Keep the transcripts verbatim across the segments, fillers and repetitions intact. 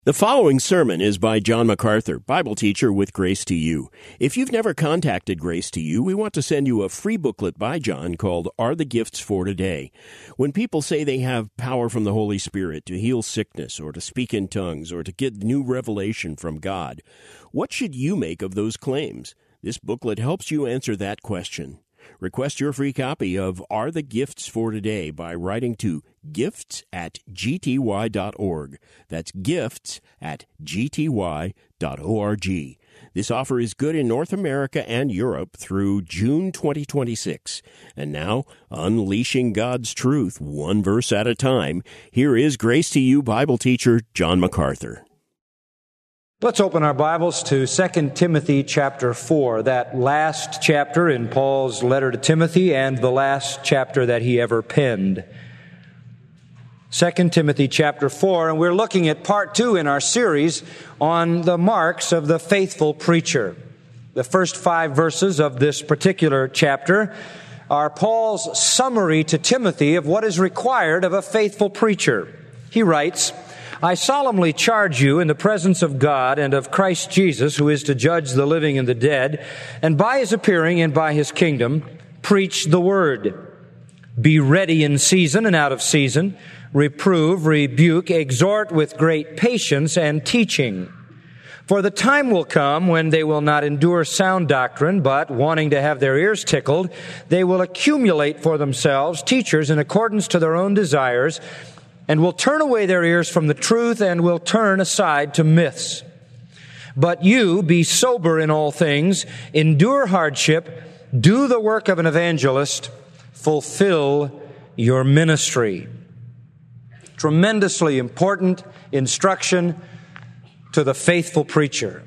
The following sermon is by John MacArthur, Bible teacher with Grace to You. If you've never contacted Grace to You, we want to send you a free booklet by John called Are the Gifts for Today? When people say they have power from the Holy Spirit to heal sickness or to speak in tongues or to get new revelation from God, what should you make of those claims? This booklet helps you answer that question. Request your free copy of Are the Gifts for Today by writing to gifts at g t y dot org. That's gifts at g t y dot org. This offer is good in North America and Europe through June twenty twenty-six. And now, unleashing God's truth one verse at a time, here is Grace to You Bible teacher John MacArthur. Let's open our Bibles to Second Timothy chapter four, that last chapter in Paul's letter to Timothy and the last chapter that he ever penned. Second Timothy chapter four, and we're looking at part two in our series on the marks of the faithful preacher. The first five verses of this particular chapter are Paul's summary to Timothy of what is required of a faithful preacher. He writes, I solemnly charge you in the presence of God and of Christ Jesus, who is to judge the living and the dead, and by his appearing and by his kingdom, preach the word. Be ready in season and out of season, reprove, rebuke, exhort with great patience and teaching. For the time will come when they will not endure sound doctrine, but, wanting to have their ears tickled, they will accumulate for themselves teachers in accordance to their own desires, and will turn away their ears from the truth and will turn aside to myths. But you be sober in all things, endure hardship, do the work of an evangelist, fulfill your ministry. Tremendously important instruction to the faithful preacher.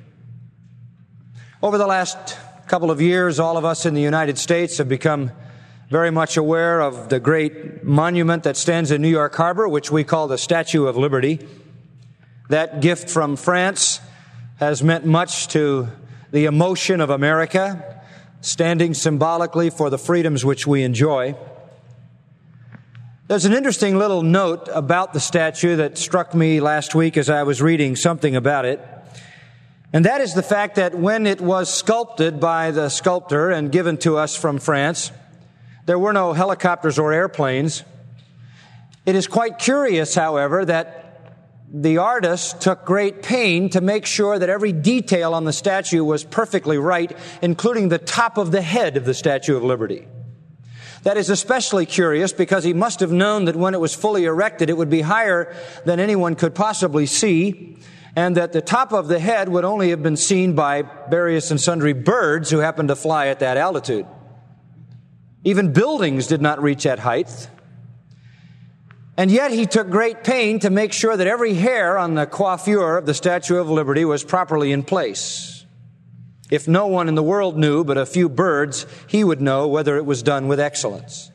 Over the last couple of years, all of us in the United States have become very much aware of the great monument that stands in New York Harbor, which we call the Statue of Liberty. That gift from France has meant much to the emotion of America, standing symbolically for the freedoms which we enjoy. There's an interesting little note about the statue that struck me last week as I was reading something about it. And that is the fact that when it was sculpted by the sculptor and given to us from France, there were no helicopters or airplanes. It is quite curious, however, that the artist took great pain to make sure that every detail on the statue was perfectly right, including the top of the head of the Statue of Liberty. That is especially curious because he must have known that when it was fully erected, it would be higher than anyone could possibly see, and that the top of the head would only have been seen by various and sundry birds who happened to fly at that altitude. Even buildings did not reach that height. And yet he took great pain to make sure that every hair on the coiffure of the Statue of Liberty was properly in place. If no one in the world knew but a few birds, he would know whether it was done with excellence.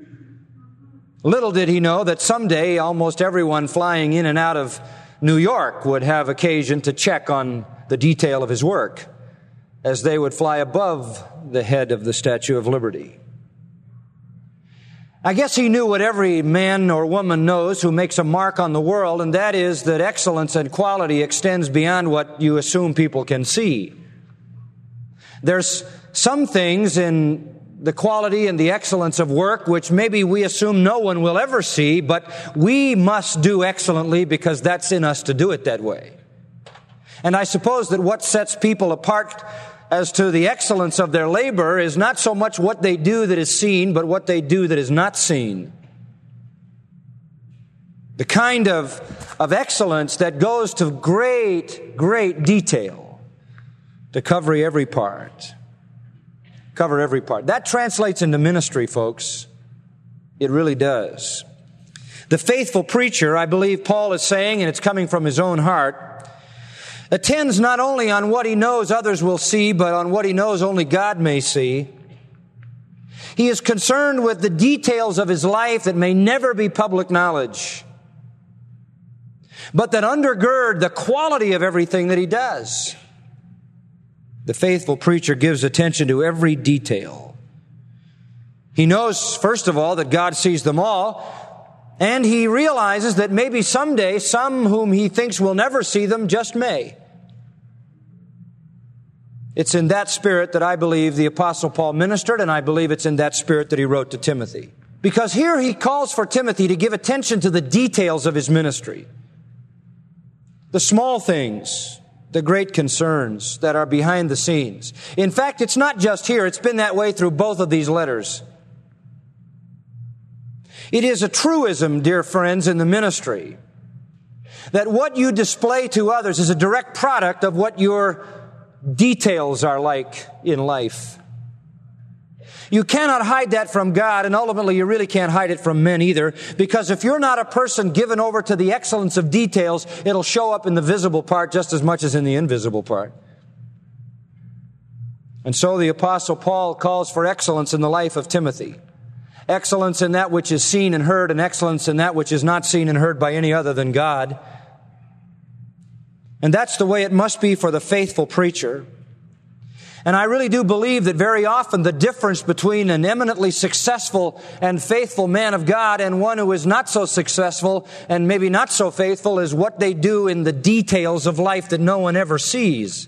Little did he know that someday almost everyone flying in and out of New York would have occasion to check on the detail of his work as they would fly above the head of the Statue of Liberty. I guess he knew what every man or woman knows who makes a mark on the world, and that is that excellence and quality extends beyond what you assume people can see. There's some things in the quality and the excellence of work which maybe we assume no one will ever see, but we must do excellently because that's in us to do it that way. And I suppose that what sets people apart as to the excellence of their labor is not so much what they do that is seen, but what they do that is not seen. The kind of, of excellence that goes to great, great detail to cover every part. Cover every part. That translates into ministry, folks. It really does. The faithful preacher, I believe Paul is saying, and it's coming from his own heart, attends not only on what he knows others will see, but on what he knows only God may see. He is concerned with the details of his life that may never be public knowledge, but that undergird the quality of everything that he does. The faithful preacher gives attention to every detail. He knows, first of all, that God sees them all, And he realizes that maybe someday some whom he thinks will never see them just may. It's in that spirit that I believe the Apostle Paul ministered, and I believe it's in that spirit that he wrote to Timothy. Because here he calls for Timothy to give attention to the details of his ministry. The small things, the great concerns that are behind the scenes. In fact, it's not just here. It's been that way through both of these letters. It is a truism, dear friends, in the ministry, that what you display to others is a direct product of what your details are like in life. You cannot hide that from God, and ultimately you really can't hide it from men either, because if you're not a person given over to the excellence of details, it'll show up in the visible part just as much as in the invisible part. And so the Apostle Paul calls for excellence in the life of Timothy. Excellence in that which is seen and heard, and excellence in that which is not seen and heard by any other than God. And that's the way it must be for the faithful preacher. And I really do believe that very often the difference between an eminently successful and faithful man of God and one who is not so successful and maybe not so faithful is what they do in the details of life that no one ever sees.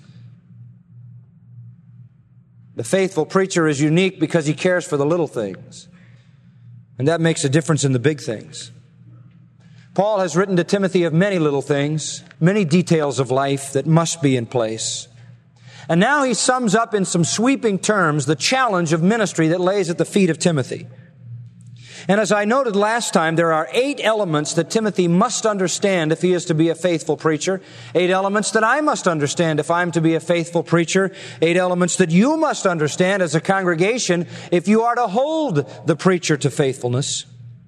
The faithful preacher is unique because he cares for the little things. And that makes a difference in the big things. Paul has written to Timothy of many little things, many details of life that must be in place. And now he sums up in some sweeping terms the challenge of ministry that lays at the feet of Timothy. And as I noted last time, there are eight elements that Timothy must understand if he is to be a faithful preacher. Eight elements that I must understand if I'm to be a faithful preacher. Eight elements that you must understand as a congregation if you are to hold the preacher to faithfulness.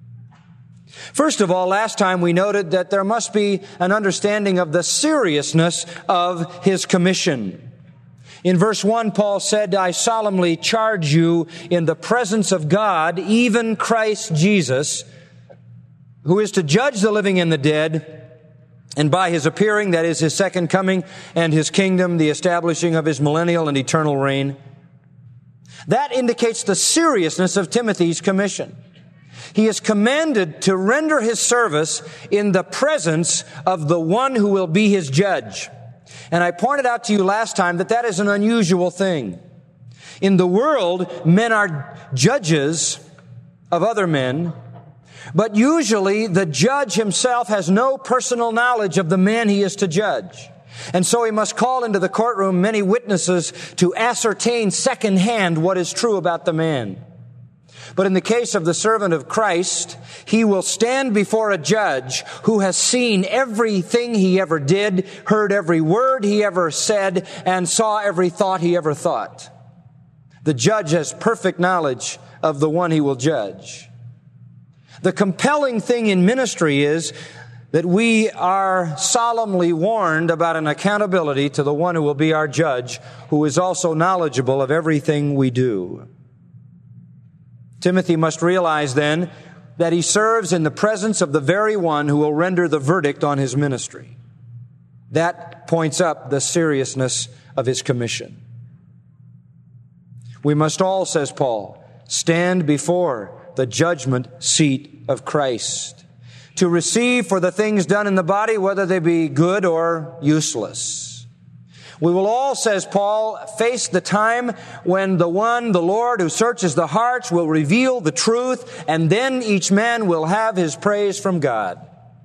First of all, last time we noted that there must be an understanding of the seriousness of his commission. In verse one, Paul said, I solemnly charge you in the presence of God, even Christ Jesus, who is to judge the living and the dead, and by his appearing, that is his second coming, and his kingdom, the establishing of his millennial and eternal reign. That indicates the seriousness of Timothy's commission. He is commanded to render his service in the presence of the one who will be his judge. And I pointed out to you last time that that is an unusual thing. In the world, men are judges of other men, but usually the judge himself has no personal knowledge of the man he is to judge. And so he must call into the courtroom many witnesses to ascertain secondhand what is true about the man. But in the case of the servant of Christ, he will stand before a judge who has seen everything he ever did, heard every word he ever said, and saw every thought he ever thought. The judge has perfect knowledge of the one he will judge. The compelling thing in ministry is that we are solemnly warned about an accountability to the one who will be our judge, who is also knowledgeable of everything we do. Timothy must realize then that he serves in the presence of the very one who will render the verdict on his ministry. That points up the seriousness of his commission. We must all, says Paul, stand before the judgment seat of Christ to receive for the things done in the body, whether they be good or useless. We will all, says Paul, face the time when the one, the Lord, who searches the hearts will reveal the truth, and then each man will have his praise from God.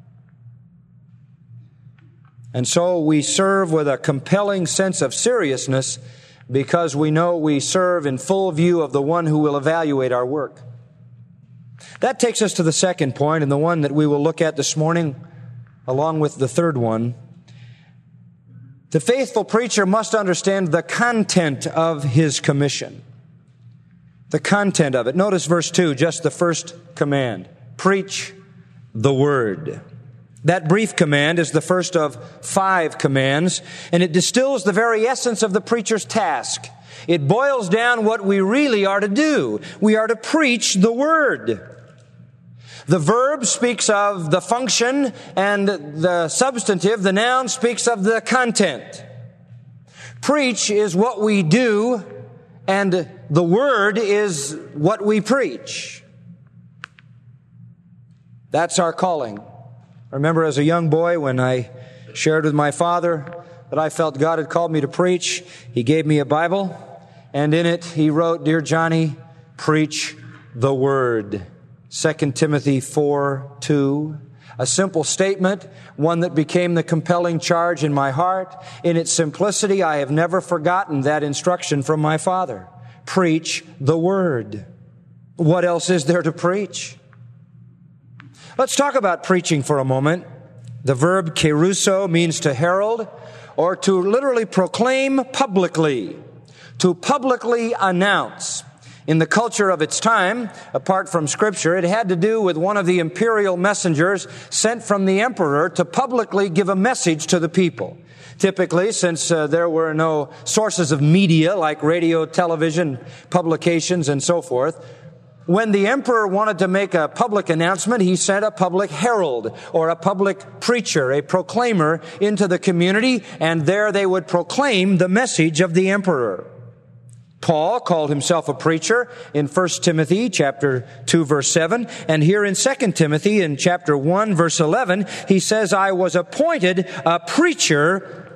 And so we serve with a compelling sense of seriousness because we know we serve in full view of the one who will evaluate our work. That takes us to the second point, and the one that we will look at this morning, along with the third one. The faithful preacher must understand the content of his commission. The content of it. Notice verse two, just the first command. Preach the word. That brief command is the first of five commands, and it distills the very essence of the preacher's task. It boils down what we really are to do. We are to preach the word. The verb speaks of the function, and the substantive, the noun, speaks of the content. Preach is what we do, and the word is what we preach. That's our calling. I remember as a young boy when I shared with my father that I felt God had called me to preach. He gave me a Bible, and in it he wrote, "Dear Johnny, preach the Word." Second Timothy four two. A simple statement, one that became the compelling charge in my heart. In its simplicity, I have never forgotten that instruction from my father. Preach the Word. What else is there to preach? Let's talk about preaching for a moment. The verb kerusso means to herald, or to literally proclaim publicly, to publicly announce. In the culture of its time, apart from Scripture, it had to do with one of the imperial messengers sent from the emperor to publicly give a message to the people. Typically, since uh, there were no sources of media like radio, television, publications, and so forth, when the emperor wanted to make a public announcement, he sent a public herald or a public preacher, a proclaimer into the community, and there they would proclaim the message of the emperor. Paul called himself a preacher in First Timothy chapter two verse seven, and here in Second Timothy in chapter one verse eleven, he says, "I was appointed a preacher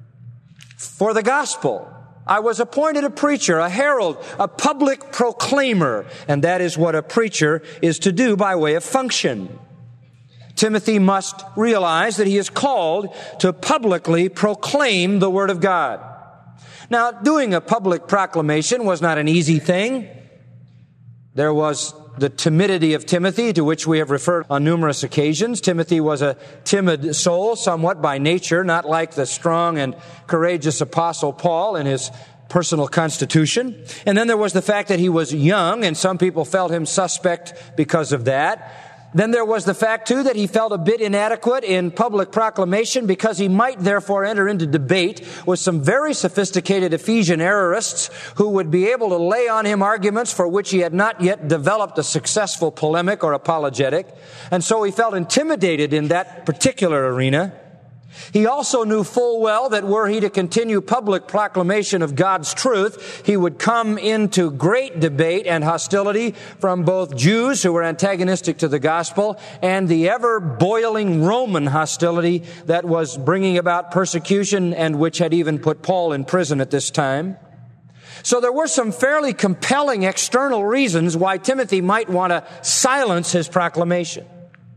for the gospel." I was appointed a preacher, a herald, a public proclaimer, and that is what a preacher is to do by way of function. Timothy must realize that he is called to publicly proclaim the Word of God. Now, doing a public proclamation was not an easy thing. There was the timidity of Timothy, to which we have referred on numerous occasions. Timothy was a timid soul, somewhat by nature, not like the strong and courageous apostle Paul in his personal constitution. And then there was the fact that he was young, and some people felt him suspect because of that. Then there was the fact, too, that he felt a bit inadequate in public proclamation because he might therefore enter into debate with some very sophisticated Ephesian errorists who would be able to lay on him arguments for which he had not yet developed a successful polemic or apologetic. And so he felt intimidated in that particular arena. He also knew full well that were he to continue public proclamation of God's truth, he would come into great debate and hostility from both Jews who were antagonistic to the gospel and the ever-boiling Roman hostility that was bringing about persecution and which had even put Paul in prison at this time. So there were some fairly compelling external reasons why Timothy might want to silence his proclamation.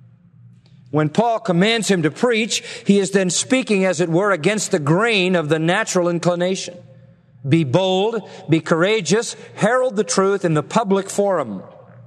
When Paul commands him to preach, he is then speaking, as it were, against the grain of the natural inclination. Be bold, be courageous, herald the truth in the public forum.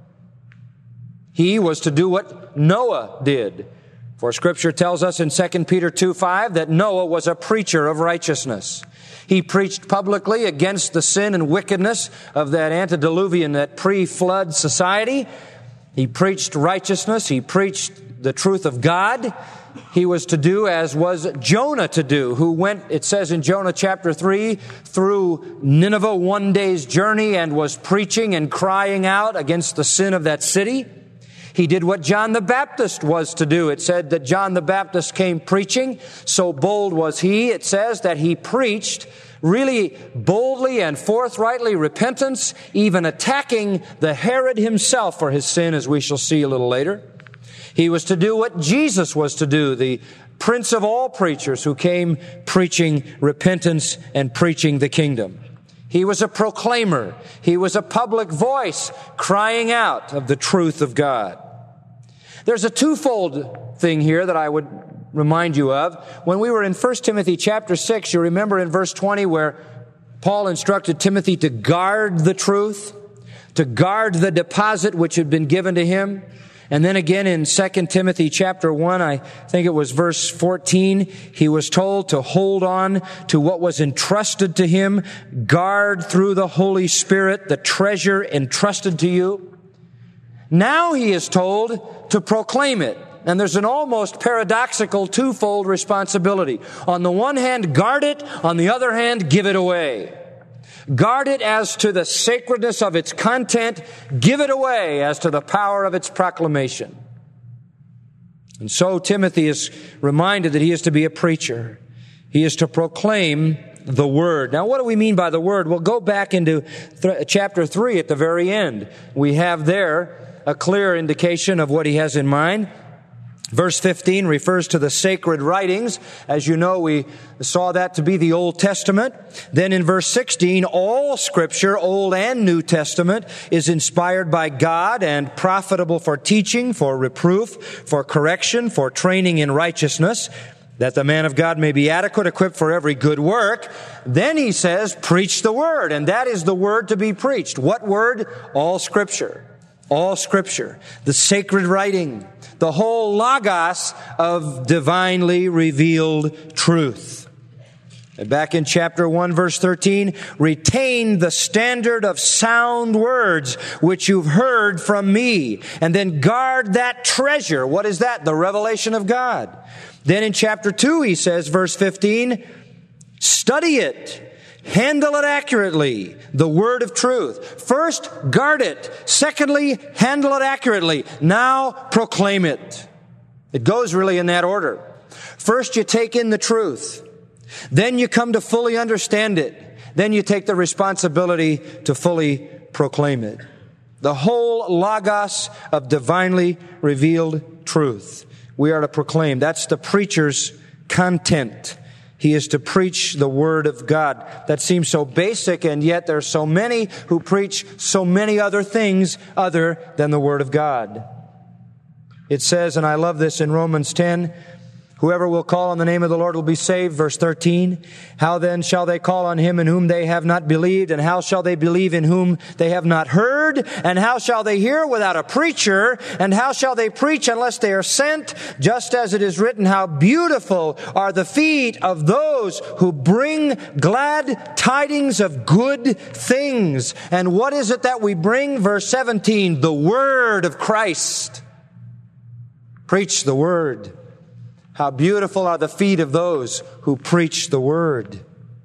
He was to do what Noah did. For Scripture tells us in Second Peter two five that Noah was a preacher of righteousness. He preached publicly against the sin and wickedness of that antediluvian, that pre-flood society. He preached righteousness. He preached the truth of God. He was to do as was Jonah to do, who went, it says in Jonah chapter three, through Nineveh one day's journey and was preaching and crying out against the sin of that city. He did what John the Baptist was to do. It said that John the Baptist came preaching. So bold was he, it says, that he preached really boldly and forthrightly repentance, even attacking the Herod himself for his sin, as we shall see a little later. He was to do what Jesus was to do, the Prince of all preachers who came preaching repentance and preaching the kingdom. He was a proclaimer. He was a public voice crying out of the truth of God. There's a twofold thing here that I would remind you of. When we were in First Timothy chapter six, you remember in verse twenty where Paul instructed Timothy to guard the truth, to guard the deposit which had been given to him. And then again in Second Timothy chapter one, I think it was verse fourteen, he was told to hold on to what was entrusted to him, guard through the Holy Spirit the treasure entrusted to you. Now he is told to proclaim it. And there's an almost paradoxical twofold responsibility. On the one hand, guard it. On the other hand, give it away. Guard it as to the sacredness of its content. Give it away as to the power of its proclamation. And so Timothy is reminded that he is to be a preacher. He is to proclaim the Word. Now, what do we mean by the Word? We'll go back into th- chapter three at the very end. We have there a clear indication of what he has in mind. Verse fifteen refers to the sacred writings. As you know, we saw that to be the Old Testament. Then in verse sixteen, all Scripture, Old and New Testament, is inspired by God and profitable for teaching, for reproof, for correction, for training in righteousness, that the man of God may be adequate, equipped for every good work. Then he says, preach the word, and that is the word to be preached. What word? All Scripture. All Scripture. The sacred writing. The whole logos of divinely revealed truth. And back in chapter one, verse thirteen, retain the standard of sound words which you've heard from me. And then guard that treasure. What is that? The revelation of God. Then in chapter two, he says, verse fifteen, study it. Handle it accurately, the word of truth. First, guard it. Secondly, handle it accurately. Now, proclaim it. It goes really in that order. First, you take in the truth. Then you come to fully understand it. Then you take the responsibility to fully proclaim it. The whole logos of divinely revealed truth we are to proclaim. That's the preacher's content. He is to preach the Word of God. That seems so basic, and yet there are so many who preach so many other things other than the Word of God. It says, and I love this in Romans ten, whoever will call on the name of the Lord will be saved. Verse thirteen, how then shall they call on Him in whom they have not believed? And how shall they believe in whom they have not heard? And how shall they hear without a preacher? And how shall they preach unless they are sent? Just as it is written, how beautiful are the feet of those who bring glad tidings of good things. And what is it that we bring? Verse seventeen, the word of Christ. Preach the word. How beautiful are the feet of those who preach the word.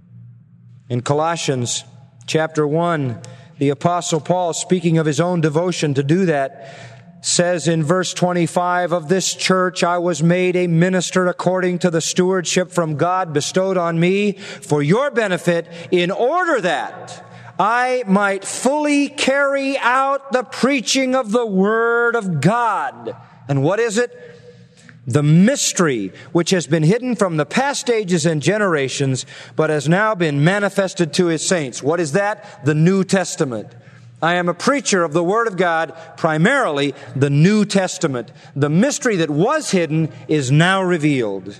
In Colossians chapter one, the Apostle Paul, speaking of his own devotion to do that, says in verse twenty-five, of this church I was made a minister according to the stewardship from God bestowed on me for your benefit, in order that I might fully carry out the preaching of the word of God. And what is it? The mystery which has been hidden from the past ages and generations, but has now been manifested to His saints. What is that? The New Testament. I am a preacher of the Word of God, primarily the New Testament. The mystery that was hidden is now revealed.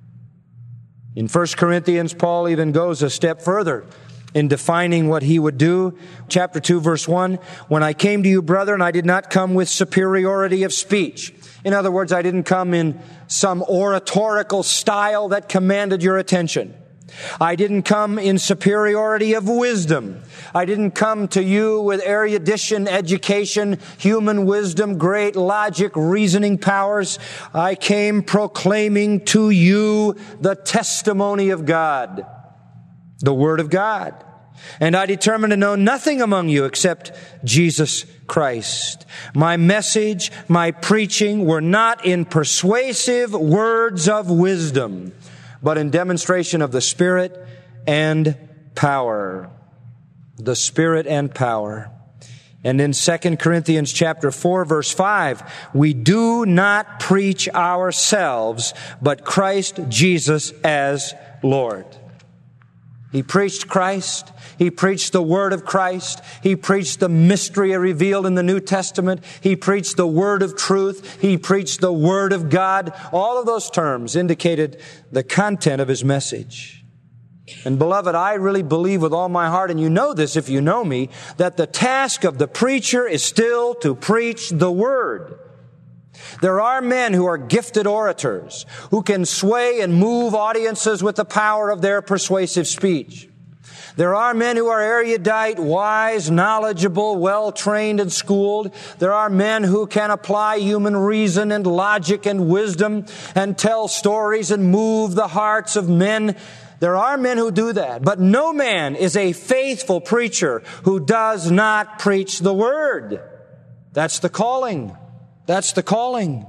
In First Corinthians, Paul even goes a step further in defining what he would do. Chapter two, verse one, when I came to you, brethren, I did not come with superiority of speech. In other words, I didn't come in some oratorical style that commanded your attention. I didn't come in superiority of wisdom. I didn't come to you with erudition, education, human wisdom, great logic, reasoning powers. I came proclaiming to you the testimony of God, the Word of God. And I determined to know nothing among you except Jesus Christ. My message, my preaching were not in persuasive words of wisdom, but in demonstration of the Spirit and power. The Spirit and power. And in Second Corinthians chapter four, verse five, we do not preach ourselves, but Christ Jesus as Lord. He preached Christ. He preached the Word of Christ. He preached the mystery revealed in the New Testament. He preached the Word of truth. He preached the Word of God. All of those terms indicated the content of His message. And beloved, I really believe with all my heart, and you know this if you know me, that the task of the preacher is still to preach the Word. There are men who are gifted orators, who can sway and move audiences with the power of their persuasive speech. There are men who are erudite, wise, knowledgeable, well-trained and schooled. There are men who can apply human reason and logic and wisdom and tell stories and move the hearts of men. There are men who do that, but no man is a faithful preacher who does not preach the Word. That's the calling. That's the calling.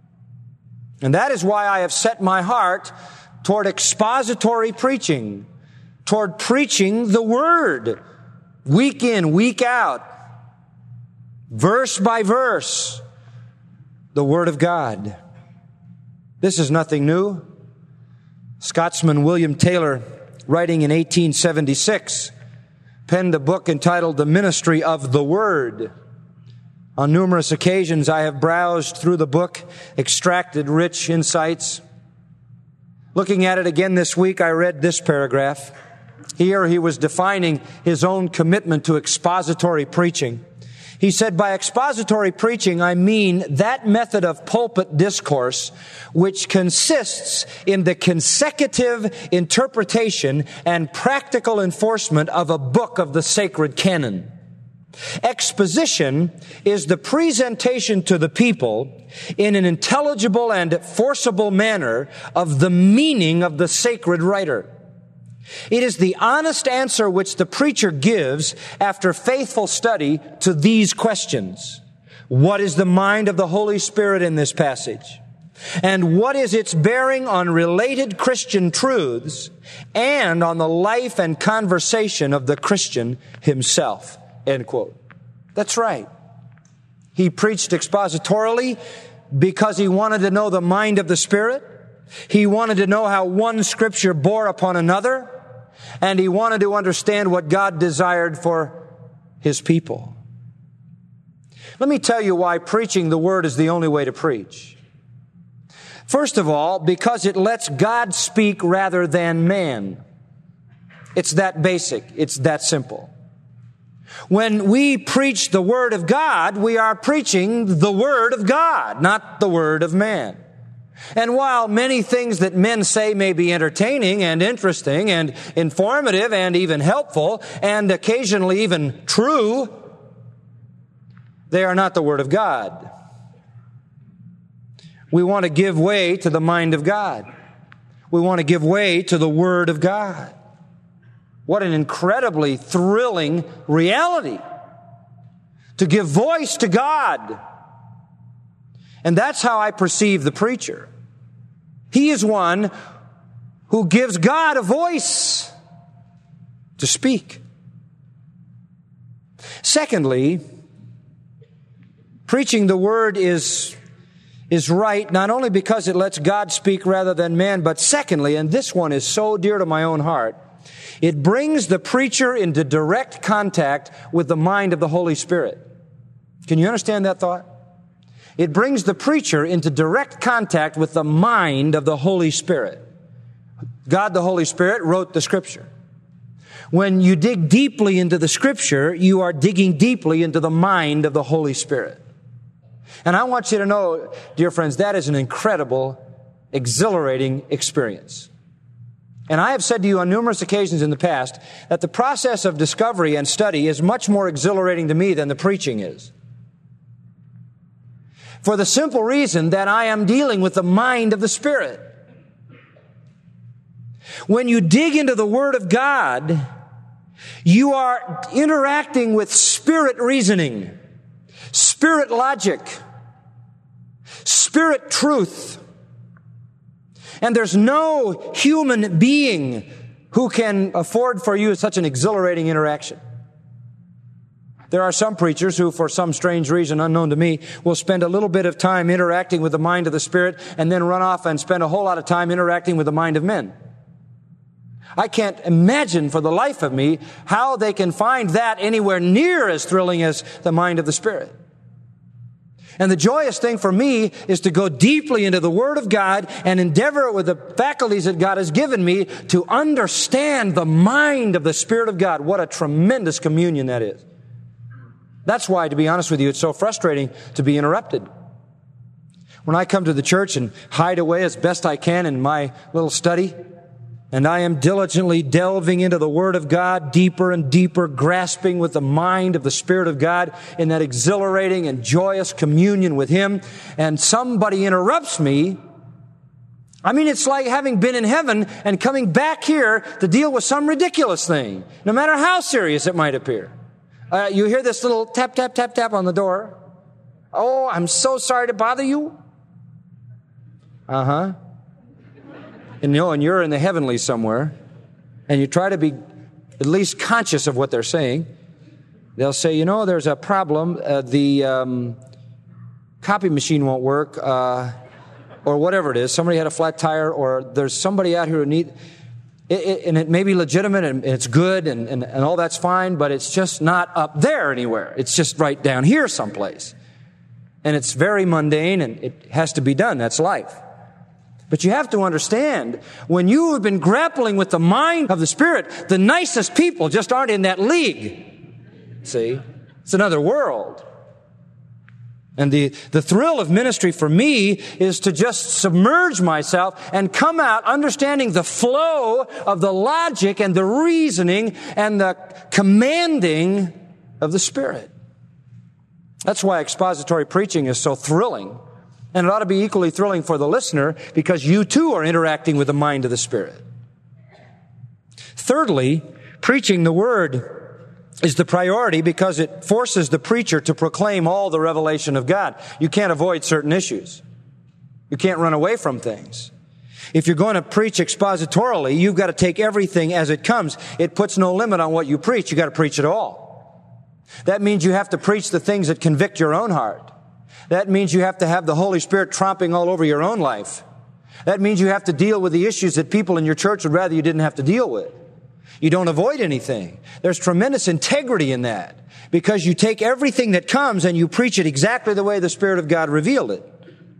And that is why I have set my heart toward expository preaching, toward preaching the Word, week in, week out, verse by verse, the Word of God. This is nothing new. Scotsman William Taylor, writing in eighteen seventy-six, penned a book entitled The Ministry of the Word. On numerous occasions, I have browsed through the book, extracted rich insights. Looking at it again this week, I read this paragraph. Here he was defining his own commitment to expository preaching. He said, by expository preaching, I mean that method of pulpit discourse which consists in the consecutive interpretation and practical enforcement of a book of the sacred canon. Exposition is the presentation to the people in an intelligible and forcible manner of the meaning of the sacred writer. It is the honest answer which the preacher gives after faithful study to these questions. What is the mind of the Holy Spirit in this passage? And what is its bearing on related Christian truths and on the life and conversation of the Christian himself? End quote. That's right. He preached expositorily because he wanted to know the mind of the Spirit. He wanted to know how one Scripture bore upon another. And he wanted to understand what God desired for His people. Let me tell you why preaching the Word is the only way to preach. First of all, because it lets God speak rather than man. It's that basic. It's that simple. When we preach the Word of God, we are preaching the Word of God, not the Word of man. And while many things that men say may be entertaining and interesting and informative and even helpful and occasionally even true, they are not the Word of God. We want to give way to the mind of God. We want to give way to the Word of God. What an incredibly thrilling reality to give voice to God. And that's how I perceive the preacher. He is one who gives God a voice to speak. Secondly, preaching the Word is, is right not only because it lets God speak rather than man, but secondly, and this one is so dear to my own heart, it brings the preacher into direct contact with the mind of the Holy Spirit. Can you understand that thought? It brings the preacher into direct contact with the mind of the Holy Spirit. God the Holy Spirit wrote the Scripture. When you dig deeply into the Scripture, you are digging deeply into the mind of the Holy Spirit. And I want you to know, dear friends, that is an incredible, exhilarating experience. And I have said to you on numerous occasions in the past that the process of discovery and study is much more exhilarating to me than the preaching is. For the simple reason that I am dealing with the mind of the Spirit. When you dig into the Word of God, you are interacting with Spirit reasoning, Spirit logic, Spirit truth. And there's no human being who can afford for you such an exhilarating interaction. There are some preachers who, for some strange reason unknown to me, will spend a little bit of time interacting with the mind of the Spirit and then run off and spend a whole lot of time interacting with the mind of men. I can't imagine for the life of me how they can find that anywhere near as thrilling as the mind of the Spirit. And the joyous thing for me is to go deeply into the Word of God and endeavor with the faculties that God has given me to understand the mind of the Spirit of God. What a tremendous communion that is. That's why, to be honest with you, it's so frustrating to be interrupted. When I come to the church and hide away as best I can in my little study, and I am diligently delving into the Word of God deeper and deeper, grasping with the mind of the Spirit of God in that exhilarating and joyous communion with Him, and somebody interrupts me, I mean, it's like having been in heaven and coming back here to deal with some ridiculous thing, no matter how serious it might appear. Uh, you hear this little tap, tap, tap, tap on the door. Oh, I'm so sorry to bother you. Uh-huh. And you know, and you're in the heavenlies somewhere, and you try to be at least conscious of what they're saying. They'll say, you know, there's a problem. Uh, the um, copy machine won't work. Uh, or whatever it is, somebody had a flat tire, or there's somebody out here who need, it, it, and it may be legitimate and it's good and, and, and all that's fine, but it's just not up there anywhere. It's just right down here someplace. And it's very mundane and it has to be done. That's life. But you have to understand, when you have been grappling with the mind of the Spirit, the nicest people just aren't in that league. See? It's another world. And the, the thrill of ministry for me is to just submerge myself and come out understanding the flow of the logic and the reasoning and the commanding of the Spirit. That's why expository preaching is so thrilling. And it ought to be equally thrilling for the listener, because you too are interacting with the mind of the Spirit. Thirdly, preaching the Word is the priority because it forces the preacher to proclaim all the revelation of God. You can't avoid certain issues. You can't run away from things. If you're going to preach expositorily, you've got to take everything as it comes. It puts no limit on what you preach. You've got to preach it all. That means you have to preach the things that convict your own heart. That means you have to have the Holy Spirit tromping all over your own life. That means you have to deal with the issues that people in your church would rather you didn't have to deal with. You don't avoid anything. There's tremendous integrity in that, because you take everything that comes and you preach it exactly the way the Spirit of God revealed it.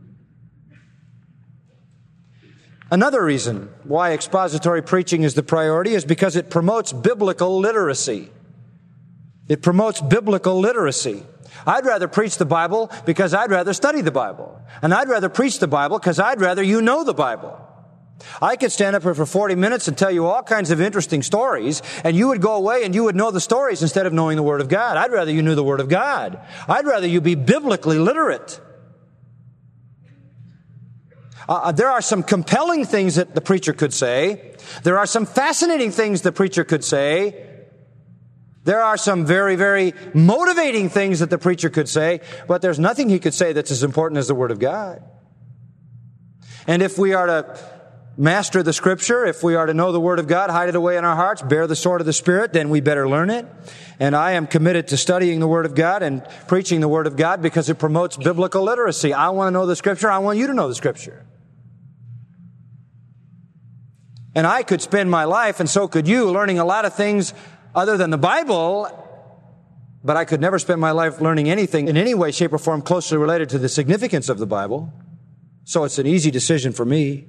Another reason why expository preaching is the priority is because it promotes biblical literacy. It promotes biblical literacy. I'd rather preach the Bible because I'd rather study the Bible. And I'd rather preach the Bible because I'd rather you know the Bible. I could stand up here for forty minutes and tell you all kinds of interesting stories, and you would go away and you would know the stories instead of knowing the Word of God. I'd rather you knew the Word of God. I'd rather you be biblically literate. Uh, there are some compelling things that the preacher could say. There are some fascinating things the preacher could say. There are some very, very motivating things that the preacher could say, but there's nothing he could say that's as important as the Word of God. And if we are to master the Scripture, if we are to know the Word of God, hide it away in our hearts, bear the sword of the Spirit, then we better learn it. And I am committed to studying the Word of God and preaching the Word of God because it promotes biblical literacy. I want to know the Scripture. I want you to know the Scripture. And I could spend my life, and so could you, learning a lot of things other than the Bible, but I could never spend my life learning anything in any way, shape, or form closely related to the significance of the Bible. So it's an easy decision for me.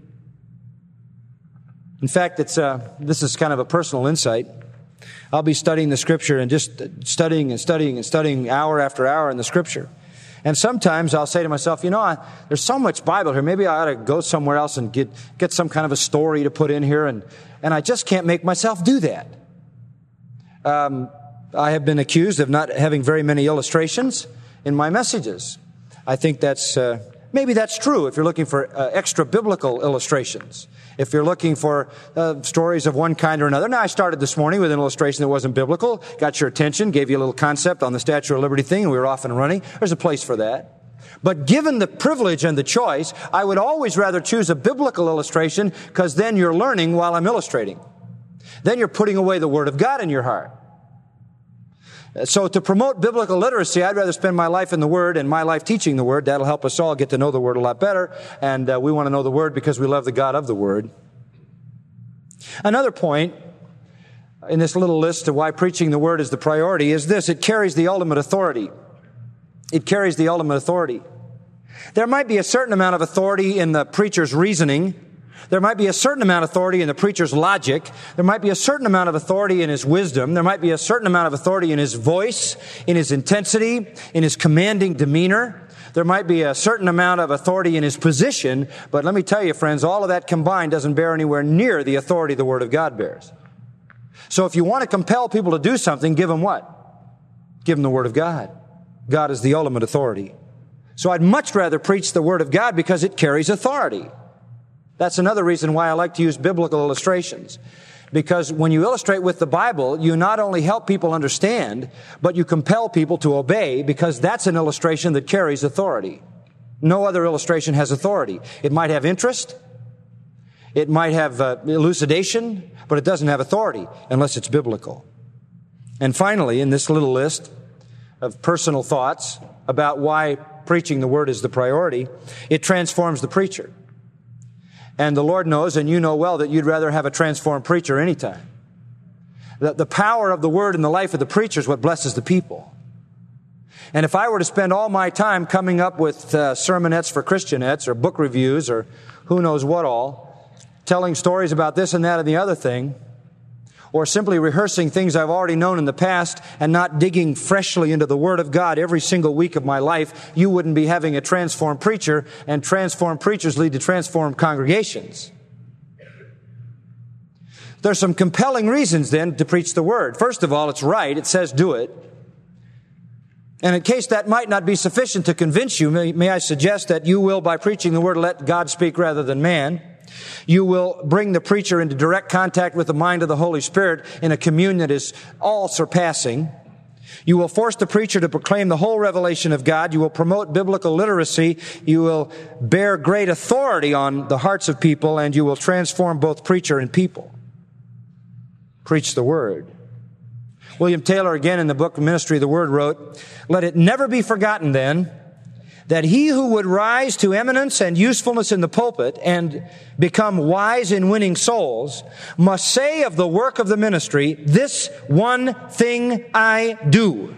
In fact, it's uh, this is kind of a personal insight. I'll be studying the Scripture and just studying and studying and studying hour after hour in the Scripture. And sometimes I'll say to myself, you know, I, there's so much Bible here. Maybe I ought to go somewhere else and get get some kind of a story to put in here. And, and I just can't make myself do that. Um, I have been accused of not having very many illustrations in my messages. I think that's, uh, maybe that's true if you're looking for uh, extra biblical illustrations. If you're looking for uh, stories of one kind or another. Now, I started this morning with an illustration that wasn't biblical, got your attention, gave you a little concept on the Statue of Liberty thing, and we were off and running. There's a place for that. But given the privilege and the choice, I would always rather choose a biblical illustration, because then you're learning while I'm illustrating. Then you're putting away the Word of God in your heart. So to promote biblical literacy, I'd rather spend my life in the Word and my life teaching the Word. That'll help us all get to know the Word a lot better. And uh, we want to know the Word because we love the God of the Word. Another point in this little list of why preaching the Word is the priority is this: it carries the ultimate authority. It carries the ultimate authority. There might be a certain amount of authority in the preacher's reasoning. There might be a certain amount of authority in the preacher's logic. There might be a certain amount of authority in his wisdom. There might be a certain amount of authority in his voice, in his intensity, in his commanding demeanor. There might be a certain amount of authority in his position. But let me tell you, friends, all of that combined doesn't bear anywhere near the authority the Word of God bears. So if you want to compel people to do something, give them what? Give them the Word of God. God is the ultimate authority. So I'd much rather preach the Word of God because it carries authority. That's another reason why I like to use biblical illustrations. Because when you illustrate with the Bible, you not only help people understand, but you compel people to obey, because that's an illustration that carries authority. No other illustration has authority. It might have interest. It might have uh, elucidation, but it doesn't have authority unless it's biblical. And finally, in this little list of personal thoughts about why preaching the Word is the priority, it transforms the preacher. And the Lord knows, and you know well, that you'd rather have a transformed preacher anytime. The, the power of the Word in the life of the preacher is what blesses the people. And if I were to spend all my time coming up with uh, sermonettes for Christianettes or book reviews or who knows what all, telling stories about this and that and the other thing, or simply rehearsing things I've already known in the past and not digging freshly into the Word of God every single week of my life, you wouldn't be having a transformed preacher, and transformed preachers lead to transformed congregations. There's some compelling reasons then to preach the Word. First of all, it's right. It says do it. And in case that might not be sufficient to convince you, may, may I suggest that you will, by preaching the Word, let God speak rather than man. You will bring the preacher into direct contact with the mind of the Holy Spirit in a communion that is all-surpassing. You will force the preacher to proclaim the whole revelation of God. You will promote biblical literacy. You will bear great authority on the hearts of people, and you will transform both preacher and people. Preach the Word. William Taylor, again in the book Ministry of the Word, wrote, "Let it never be forgotten then that he who would rise to eminence and usefulness in the pulpit and become wise in winning souls must say of the work of the ministry, 'This one thing I do.'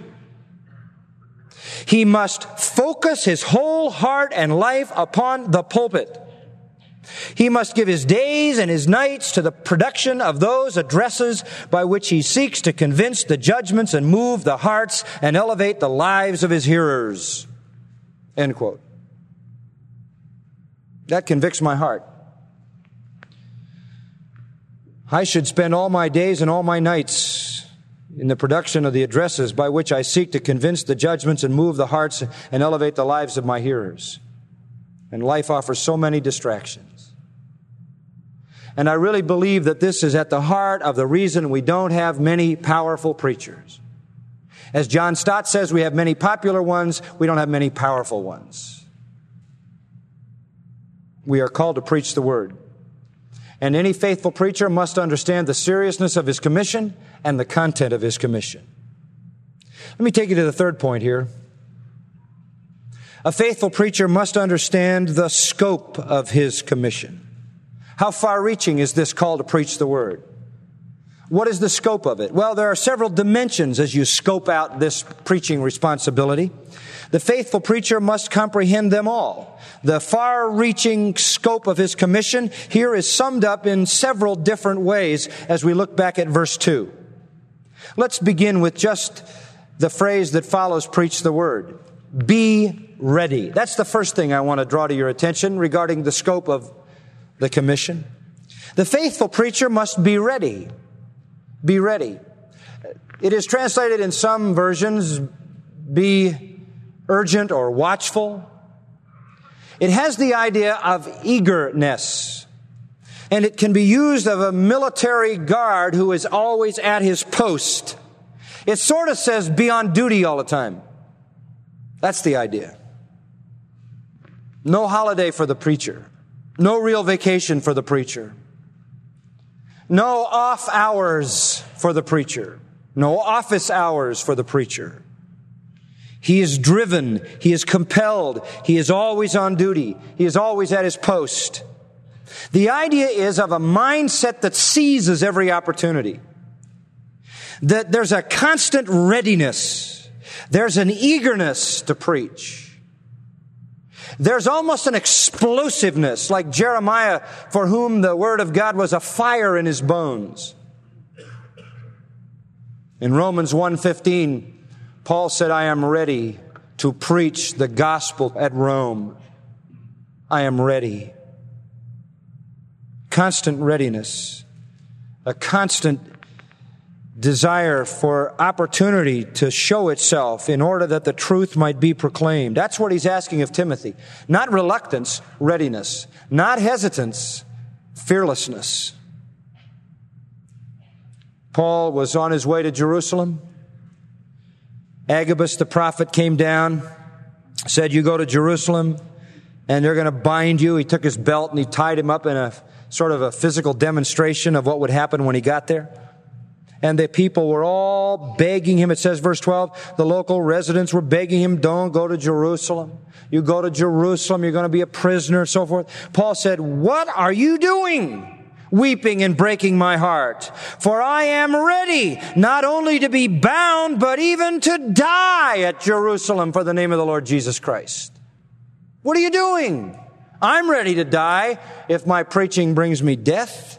He must focus his whole heart and life upon the pulpit. He must give his days and his nights to the production of those addresses by which he seeks to convince the judgments and move the hearts and elevate the lives of his hearers." End quote. That convicts my heart. I should spend all my days and all my nights in the production of the addresses by which I seek to convince the judgments and move the hearts and elevate the lives of my hearers. And life offers so many distractions. And I really believe that this is at the heart of the reason we don't have many powerful preachers. As John Stott says, we have many popular ones, we don't have many powerful ones. We are called to preach the Word. And any faithful preacher must understand the seriousness of his commission and the content of his commission. Let me take you to the third point here. A faithful preacher must understand the scope of his commission. How far-reaching is this call to preach the Word? What is the scope of it? Well, there are several dimensions as you scope out this preaching responsibility. The faithful preacher must comprehend them all. The far-reaching scope of his commission here is summed up in several different ways as we look back at verse two. Let's begin with just the phrase that follows, preach the Word. Be ready. That's the first thing I want to draw to your attention regarding the scope of the commission. The faithful preacher must be ready. Be ready. It is translated in some versions, be urgent or watchful. It has the idea of eagerness. And it can be used of a military guard who is always at his post. It sort of says be on duty all the time. That's the idea. No holiday for the preacher. No real vacation for the preacher. No off hours for the preacher. No office hours for the preacher. He is driven. He is compelled. He is always on duty. He is always at his post. The idea is of a mindset that seizes every opportunity. That there's a constant readiness. There's an eagerness to preach. There's almost an explosiveness, like Jeremiah, for whom the Word of God was a fire in his bones. In Romans one fifteen, Paul said, I am ready to preach the gospel at Rome. I am ready. Constant readiness. A constant desire for opportunity to show itself in order that the truth might be proclaimed. That's what he's asking of Timothy. Not reluctance, readiness. Not hesitance, fearlessness. Paul was on his way to Jerusalem. Agabus the prophet came down, said, you go to Jerusalem and they're going to bind you. He took his belt and he tied him up in a sort of a physical demonstration of what would happen when he got there. And the people were all begging him. It says, verse twelve, the local residents were begging him, don't go to Jerusalem. You go to Jerusalem, you're going to be a prisoner, and so forth. Paul said, what are you doing? Weeping and breaking my heart. For I am ready not only to be bound, but even to die at Jerusalem for the name of the Lord Jesus Christ. What are you doing? I'm ready to die if my preaching brings me death.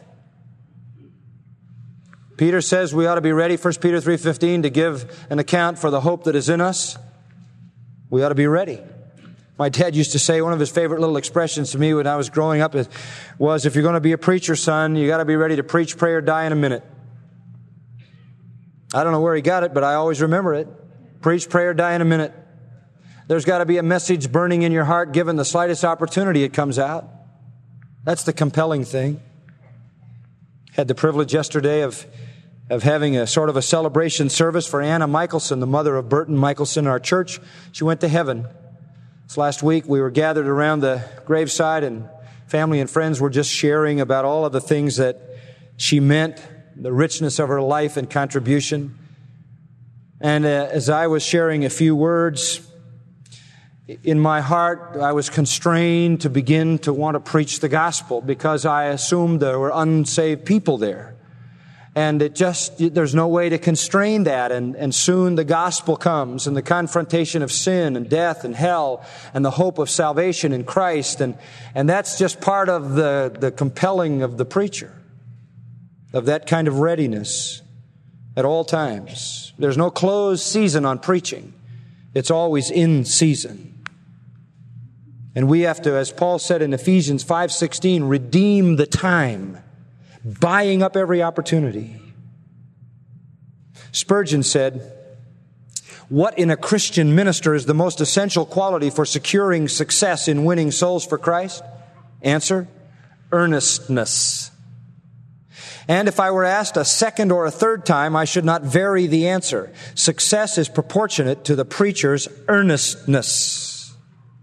Peter says we ought to be ready, First Peter three fifteen, to give an account for the hope that is in us. We ought to be ready. My dad used to say, one of his favorite little expressions to me when I was growing up was, if you're going to be a preacher, son, you got to be ready to preach, pray, or die in a minute. I don't know where he got it, but I always remember it. Preach, pray, or die in a minute. There's got to be a message burning in your heart given the slightest opportunity it comes out. That's the compelling thing. Had the privilege yesterday of of having a sort of a celebration service for Anna Michelson, the mother of Burton Michelson in our church. She went to heaven. This last week we were gathered around the graveside, and family and friends were just sharing about all of the things that she meant, the richness of her life and contribution. And uh, as I was sharing a few words, in my heart, I was constrained to begin to want to preach the gospel because I assumed there were unsaved people there. And it just, there's no way to constrain that. And, and soon the gospel comes, and the confrontation of sin and death and hell and the hope of salvation in Christ. And, and that's just part of the, the compelling of the preacher, of that kind of readiness at all times. There's no closed season on preaching. It's always in season. And we have to, as Paul said in Ephesians five sixteen, redeem the time, buying up every opportunity. Spurgeon said, what in a Christian minister is the most essential quality for securing success in winning souls for Christ? Answer, earnestness. And if I were asked a second or a third time, I should not vary the answer. Success is proportionate to the preacher's earnestness.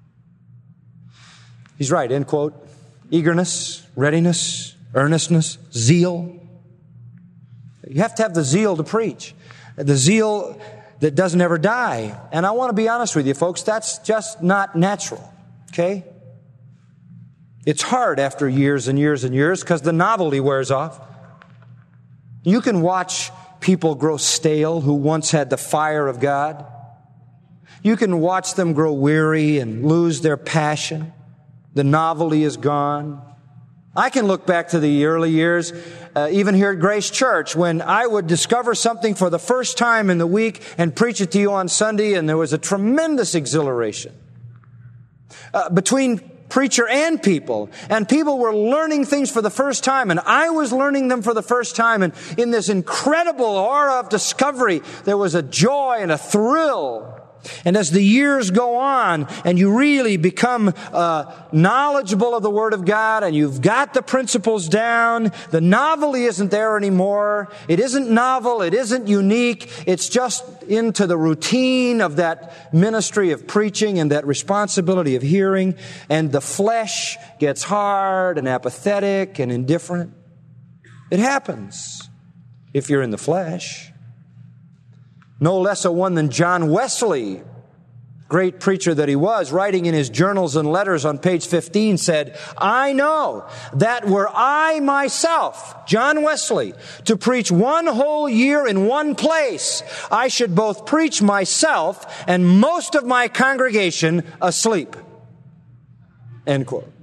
He's right, end quote. Eagerness, readiness, earnestness, zeal. You have to have the zeal to preach. The zeal that doesn't ever die. And I want to be honest with you, folks, that's just not natural. Okay? It's hard after years and years and years because the novelty wears off. You can watch people grow stale who once had the fire of God. You can watch them grow weary and lose their passion. The novelty is gone. I can look back to the early years, uh, even here at Grace Church, when I would discover something for the first time in the week and preach it to you on Sunday, and there was a tremendous exhilaration uh, between preacher and people. And people were learning things for the first time, and I was learning them for the first time. And in this incredible aura of discovery, there was a joy and a thrill. And as the years go on and you really become uh, knowledgeable of the Word of God and you've got the principles down, the novelty isn't there anymore. It isn't novel. It isn't unique. It's just into the routine of that ministry of preaching and that responsibility of hearing. And the flesh gets hard and apathetic and indifferent. It happens if you're in the flesh. No less a one than John Wesley, great preacher that he was, writing in his journals and letters on page fifteen, said, I know that were I myself, John Wesley, to preach one whole year in one place, I should both preach myself and most of my congregation asleep. End quote.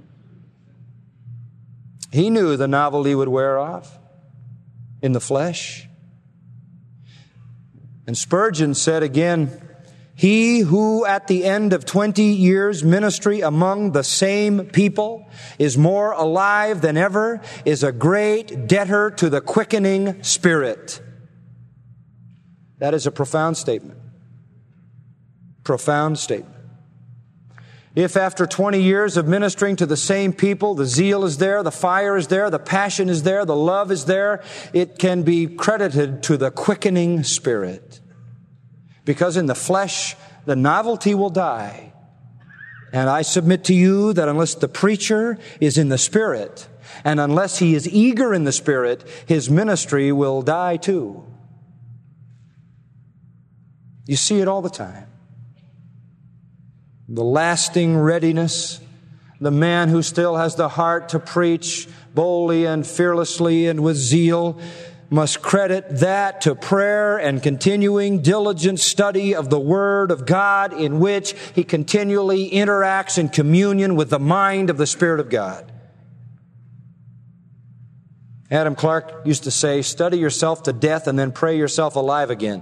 He knew the novelty would wear off in the flesh. And Spurgeon said again, he who at the end of twenty years ministry among the same people is more alive than ever is a great debtor to the quickening Spirit. That is a profound statement. Profound statement. If after twenty years of ministering to the same people, the zeal is there, the fire is there, the passion is there, the love is there, it can be credited to the quickening Spirit. Because in the flesh, the novelty will die. And I submit to you that unless the preacher is in the Spirit, and unless he is eager in the Spirit, his ministry will die too. You see it all the time. The lasting readiness, the man who still has the heart to preach boldly and fearlessly and with zeal, must credit that to prayer and continuing diligent study of the Word of God, in which he continually interacts in communion with the mind of the Spirit of God. Adam Clark used to say, study yourself to death and then pray yourself alive again.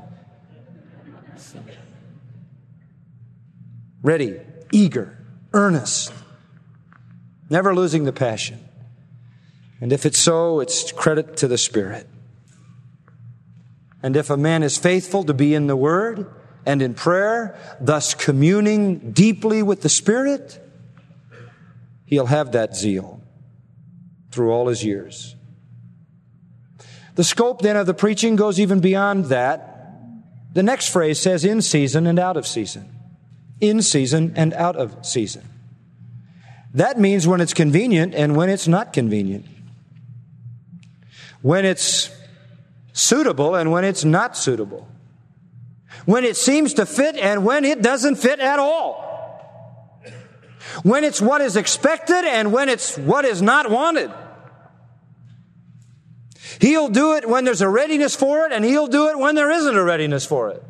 Ready, eager, earnest, never losing the passion. And if it's so, it's credit to the Spirit. And if a man is faithful to be in the Word and in prayer, thus communing deeply with the Spirit, he'll have that zeal through all his years. The scope then of the preaching goes even beyond that. The next phrase says in season and out of season. In season and out of season. That means when it's convenient and when it's not convenient. When it's suitable and when it's not suitable. When it seems to fit and when it doesn't fit at all. When it's what is expected and when it's what is not wanted. He'll do it when there's a readiness for it, and he'll do it when there isn't a readiness for it.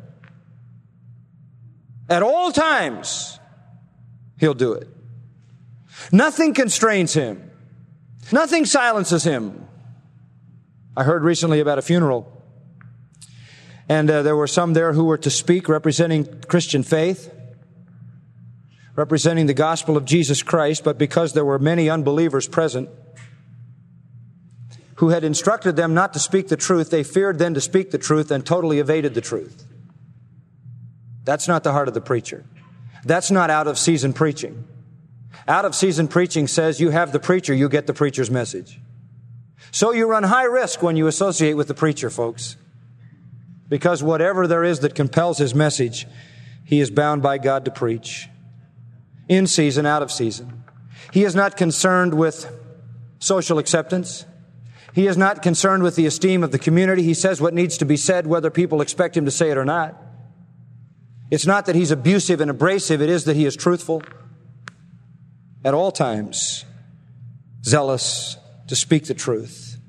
At all times, he'll do it. Nothing constrains him. Nothing silences him. I heard recently about a funeral, and uh, there were some there who were to speak representing Christian faith, representing the gospel of Jesus Christ, but because there were many unbelievers present who had instructed them not to speak the truth, they feared then to speak the truth and totally evaded the truth. That's not the heart of the preacher. That's not out-of-season preaching. Out-of-season preaching says you have the preacher, you get the preacher's message. So you run high risk when you associate with the preacher, folks. Because whatever there is that compels his message, he is bound by God to preach. In season, out of season. He is not concerned with social acceptance. He is not concerned with the esteem of the community. He says what needs to be said, whether people expect him to say it or not. It's not that he's abusive and abrasive. It is that he is truthful at all times, zealous to speak the truth.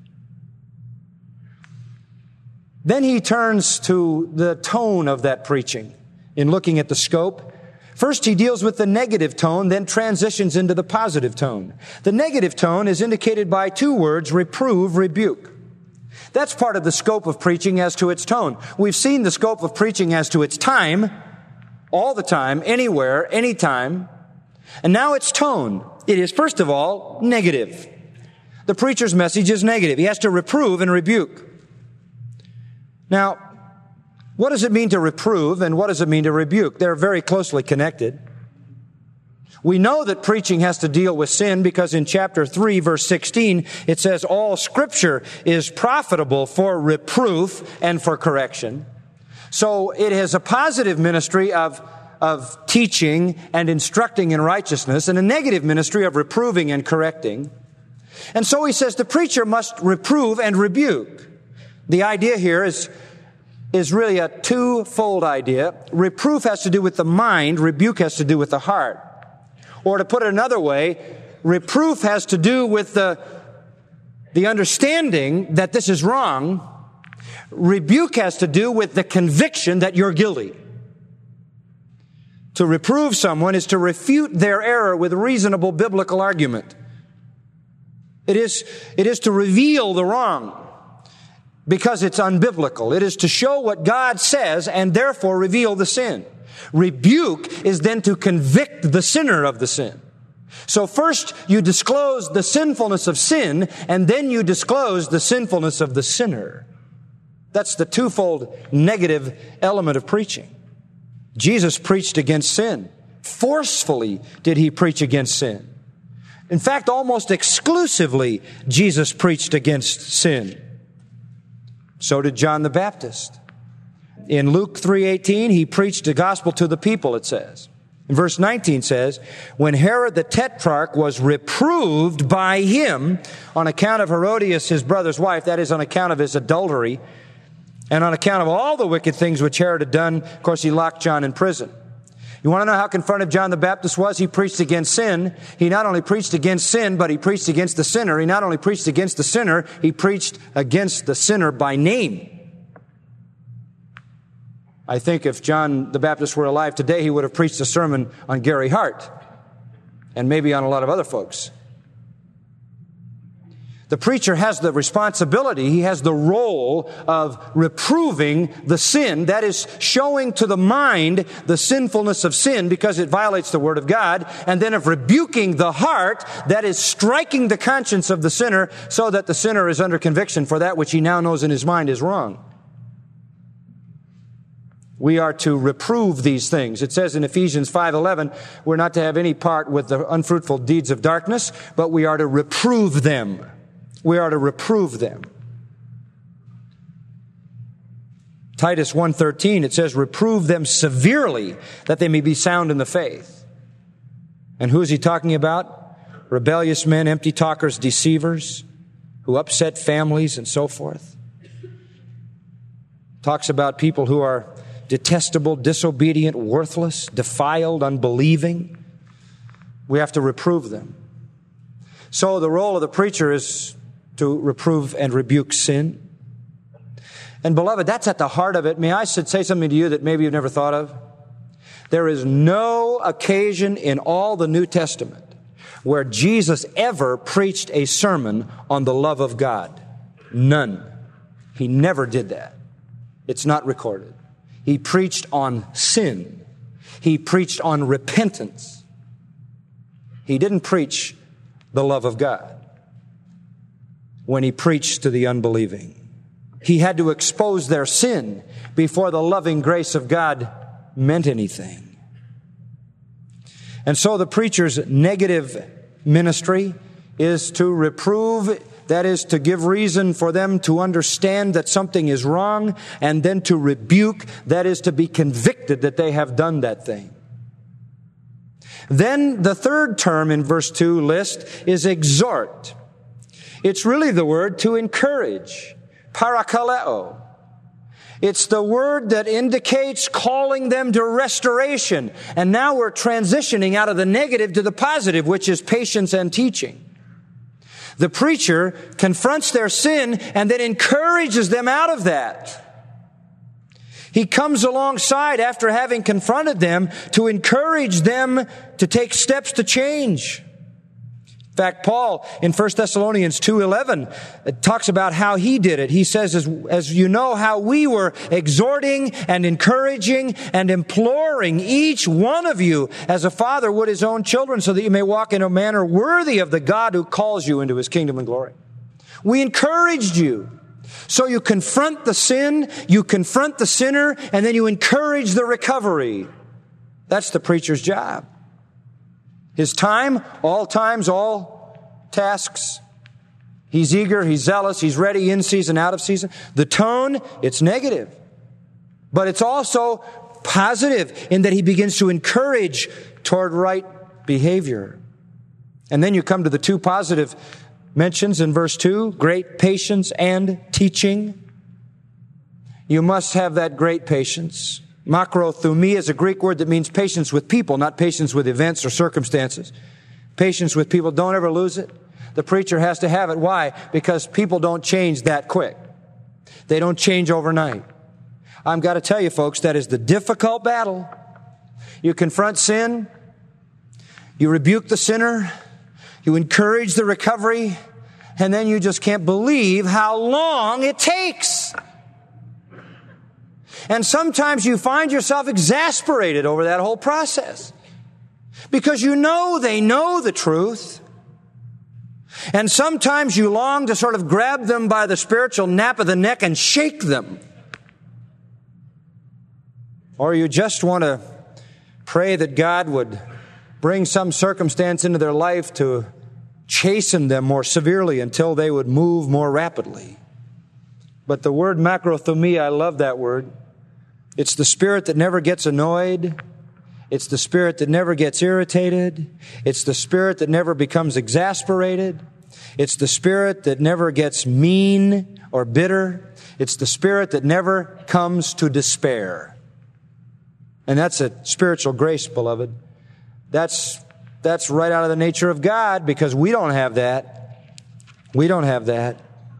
Then he turns to the tone of that preaching in looking at the scope. First, he deals with the negative tone, then transitions into the positive tone. The negative tone is indicated by two words, reprove, rebuke. That's part of the scope of preaching as to its tone. We've seen the scope of preaching as to its time, all the time, anywhere, anytime. And now its tone. It is, first of all, negative. The preacher's message is negative. He has to reprove and rebuke. Now, what does it mean to reprove and what does it mean to rebuke? They're very closely connected. We know that preaching has to deal with sin because in chapter three, verse sixteen, it says, all Scripture is profitable for reproof and for correction. So it has a positive ministry of, of teaching and instructing in righteousness and a negative ministry of reproving and correcting. And so he says the preacher must reprove and rebuke. The idea here is is really a twofold idea. Reproof has to do with the mind, rebuke has to do with the heart. Or to put it another way, reproof has to do with the, the understanding that this is wrong. Rebuke has to do with the conviction that you're guilty. To reprove someone is to refute their error with reasonable biblical argument. It is, it is to reveal the wrong. Because it's unbiblical. It is to show what God says and therefore reveal the sin. Rebuke is then to convict the sinner of the sin. So first you disclose the sinfulness of sin and then you disclose the sinfulness of the sinner. That's the twofold negative element of preaching. Jesus preached against sin. Forcefully did he preach against sin. In fact, almost exclusively Jesus preached against sin. So did John the Baptist. In Luke three eighteen, he preached the gospel to the people, it says. And verse nineteen says, when Herod the Tetrarch was reproved by him on account of Herodias, his brother's wife, that is on account of his adultery, And on account of all the wicked things which Herod had done, of course, he locked John in prison. You want to know how confrontive John the Baptist was? He preached against sin. He not only preached against sin, but he preached against the sinner. He not only preached against the sinner, he preached against the sinner by name. I think if John the Baptist were alive today, he would have preached a sermon on Gary Hart and maybe on a lot of other folks. The preacher has the responsibility, he has the role of reproving the sin, that is, showing to the mind the sinfulness of sin because it violates the Word of God, and then of rebuking the heart, that is, striking the conscience of the sinner so that the sinner is under conviction for that which he now knows in his mind is wrong. We are to reprove these things. It says in Ephesians five eleven, we're not to have any part with the unfruitful deeds of darkness, but we are to reprove them. We are to reprove them. Titus one thirteen, it says, reprove them severely that they may be sound in the faith. And who is he talking about? Rebellious men, empty talkers, deceivers, who upset families and so forth. Talks about people who are detestable, disobedient, worthless, defiled, unbelieving. We have to reprove them. So the role of the preacher is to reprove and rebuke sin. And beloved, that's at the heart of it. May I say something to you that maybe you've never thought of? There is no occasion in all the New Testament where Jesus ever preached a sermon on the love of God. None. He never did that. It's not recorded. He preached on sin. He preached on repentance. He didn't preach the love of God when he preached to the unbelieving. He had to expose their sin before the loving grace of God meant anything. And so the preacher's negative ministry is to reprove, that is, to give reason for them to understand that something is wrong, and then to rebuke, that is, to be convicted that they have done that thing. Then the third term in verse two list is exhort. It's really the word to encourage, parakaleo. It's the word that indicates calling them to restoration. And now we're transitioning out of the negative to the positive, which is patience and teaching. The preacher confronts their sin and then encourages them out of that. He comes alongside after having confronted them to encourage them to take steps to change. In fact, Paul in First Thessalonians two eleven talks about how he did it. He says, as, as you know how we were exhorting and encouraging and imploring each one of you as a father would his own children, so that you may walk in a manner worthy of the God who calls you into his kingdom and glory. We encouraged you. So you confront the sin, you confront the sinner, and then you encourage the recovery. That's the preacher's job. His time, all times, all tasks. He's eager, he's zealous, he's ready in season, out of season. The tone, it's negative. But it's also positive in that he begins to encourage toward right behavior. And then you come to the two positive mentions in verse two, great patience and teaching. You must have that great patience. Makrothumia is a Greek word that means patience with people, not patience with events or circumstances. Patience with people, don't ever lose it. The preacher has to have it. Why? Because people don't change that quick. They don't change overnight. I've got to tell you, folks, that is the difficult battle. You confront sin, you rebuke the sinner, you encourage the recovery, and then you just can't believe how long it takes. And sometimes you find yourself exasperated over that whole process because you know they know the truth. And sometimes you long to sort of grab them by the spiritual nape of the neck and shake them. Or you just want to pray that God would bring some circumstance into their life to chasten them more severely until they would move more rapidly. But the word makrothumia, I love that word. It's the spirit that never gets annoyed. It's the spirit that never gets irritated. It's the spirit that never becomes exasperated. It's the spirit that never gets mean or bitter. It's the spirit that never comes to despair. And that's a spiritual grace, beloved. That's, that's right out of the nature of God, because we don't have that. We don't have that.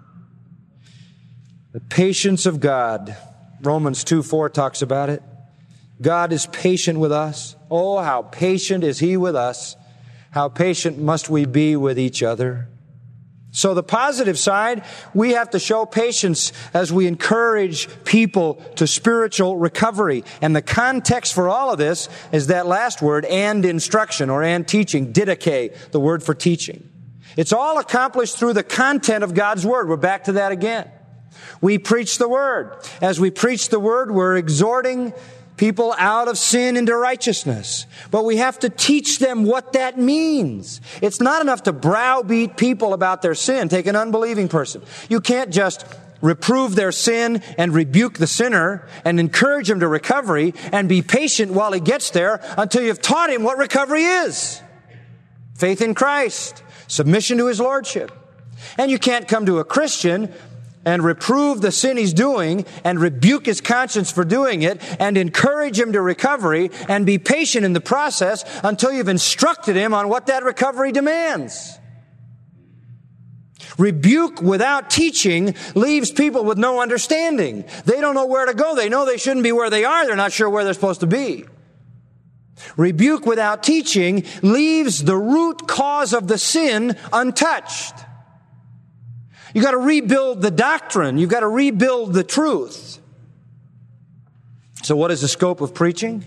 The patience of God. Romans two four talks about it. God is patient with us. Oh, how patient is He with us. How patient must we be with each other. So the positive side, we have to show patience as we encourage people to spiritual recovery. And the context for all of this is that last word, and instruction, or and teaching, didache, the word for teaching. It's all accomplished through the content of God's Word. We're back to that again. We preach the Word. As we preach the Word, we're exhorting people out of sin into righteousness. But we have to teach them what that means. It's not enough to browbeat people about their sin. Take an unbelieving person. You can't just reprove their sin and rebuke the sinner and encourage him to recovery and be patient while he gets there until you've taught him what recovery is. Faith in Christ. Submission to His Lordship. And you can't come to a Christian and reprove the sin he's doing and rebuke his conscience for doing it and encourage him to recovery and be patient in the process until you've instructed him on what that recovery demands. Rebuke without teaching leaves people with no understanding. They don't know where to go. They know they shouldn't be where they are. They're not sure where they're supposed to be. Rebuke without teaching leaves the root cause of the sin untouched. You've got to rebuild the doctrine. You've got to rebuild the truth. So what is the scope of preaching?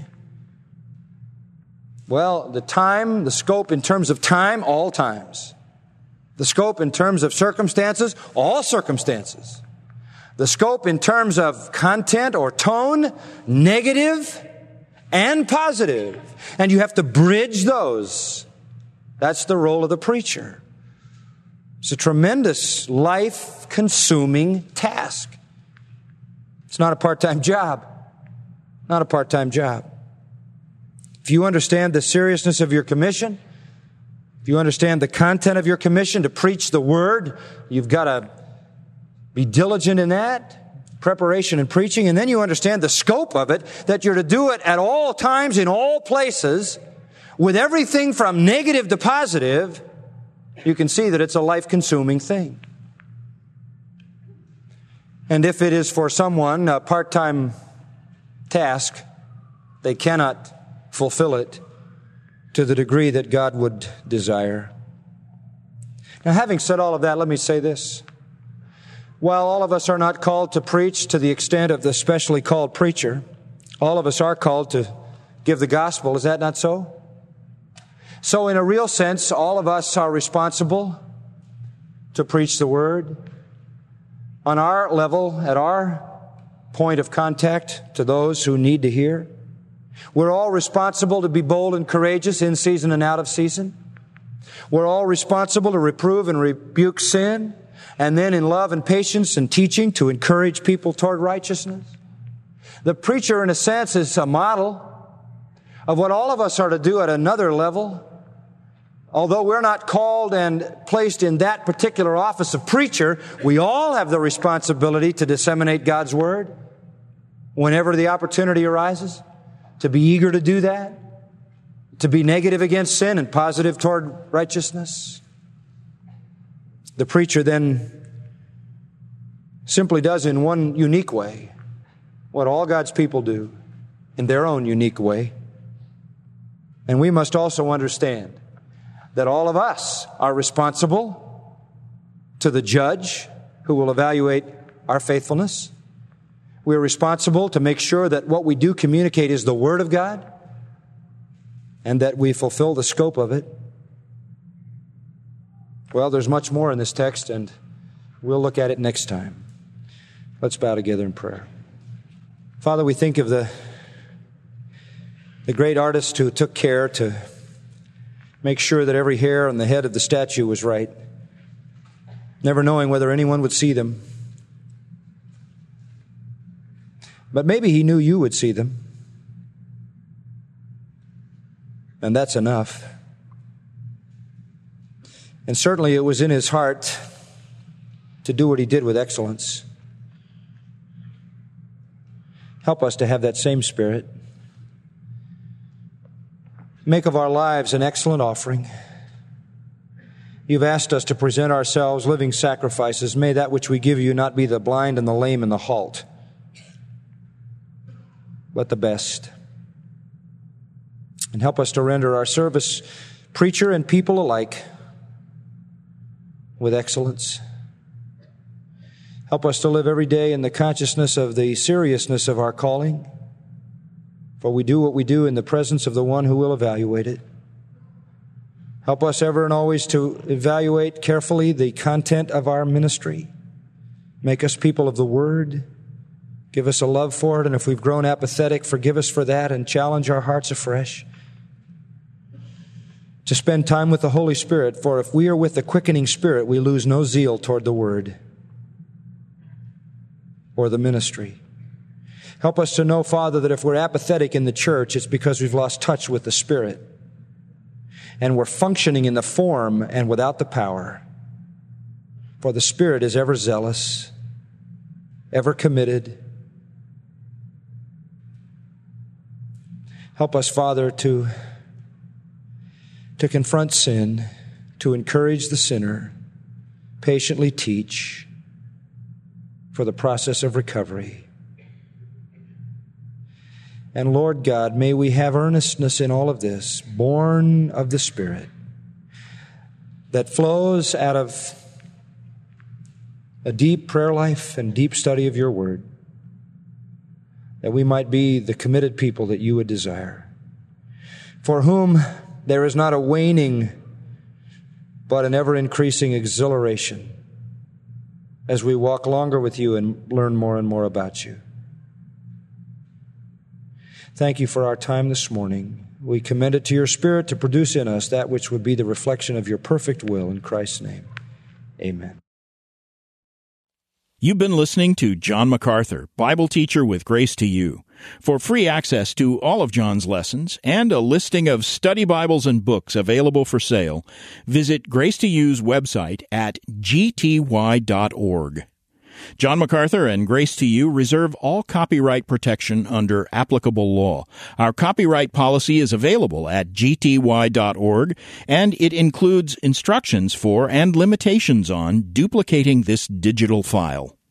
Well, the time, the scope in terms of time, all times. The scope in terms of circumstances, all circumstances. The scope in terms of content or tone, negative and positive. And you have to bridge those. That's the role of the preacher. It's a tremendous life-consuming task. It's not a part-time job. Not a part-time job. If you understand the seriousness of your commission, if you understand the content of your commission to preach the Word, you've got to be diligent in that, preparation and preaching, and then you understand the scope of it, that you're to do it at all times, in all places, with everything from negative to positive. You can see that it's a life-consuming thing. And if it is for someone a part-time task, they cannot fulfill it to the degree that God would desire. Now, having said all of that, let me say this. While all of us are not called to preach to the extent of the specially called preacher, all of us are called to give the gospel. Is that not so? So in a real sense, all of us are responsible to preach the Word on our level, at our point of contact to those who need to hear. We're all responsible to be bold and courageous in season and out of season. We're all responsible to reprove and rebuke sin, and then in love and patience and teaching to encourage people toward righteousness. The preacher, in a sense, is a model of what all of us are to do at another level. Although we're not called and placed in that particular office of preacher, we all have the responsibility to disseminate God's Word whenever the opportunity arises, to be eager to do that, to be negative against sin and positive toward righteousness. The preacher then simply does in one unique way what all God's people do in their own unique way. And we must also understand that all of us are responsible to the judge who will evaluate our faithfulness. We're responsible to make sure that what we do communicate is the Word of God and that we fulfill the scope of it. Well, there's much more in this text, and we'll look at it next time. Let's bow together in prayer. Father, we think of the, the great artist who took care to make sure that every hair on the head of the statue was right, never knowing whether anyone would see them. But maybe he knew you would see them. And that's enough. And certainly it was in his heart to do what he did with excellence. Help us to have that same spirit. Make of our lives an excellent offering. You've asked us to present ourselves living sacrifices. May that which we give you not be the blind and the lame and the halt, but the best. And help us to render our service, preacher and people alike, with excellence. Help us to live every day in the consciousness of the seriousness of our calling, for we do what we do in the presence of the one who will evaluate it. Help us ever and always to evaluate carefully the content of our ministry. Make us people of the Word. Give us a love for it, and if we've grown apathetic, forgive us for that and challenge our hearts afresh. To spend time with the Holy Spirit, for if we are with the quickening Spirit, we lose no zeal toward the Word or the ministry. Help us to know, Father, that if we're apathetic in the church, it's because we've lost touch with the Spirit. And we're functioning in the form and without the power. For the Spirit is ever zealous, ever committed. Help us, Father, to, to confront sin, to encourage the sinner, patiently teach for the process of recovery. And Lord God, may we have earnestness in all of this, born of the Spirit, that flows out of a deep prayer life and deep study of your Word, that we might be the committed people that you would desire, for whom there is not a waning, but an ever-increasing exhilaration as we walk longer with you and learn more and more about you. Thank you for our time this morning. We commend it to your Spirit to produce in us that which would be the reflection of your perfect will. In Christ's name, amen. You've been listening to John MacArthur, Bible teacher with Grace to You. For free access to all of John's lessons and a listing of study Bibles and books available for sale, visit Grace to You's website at g t y dot org. John MacArthur and Grace to You reserve all copyright protection under applicable law. Our copyright policy is available at g t y dot org, and it includes instructions for and limitations on duplicating this digital file.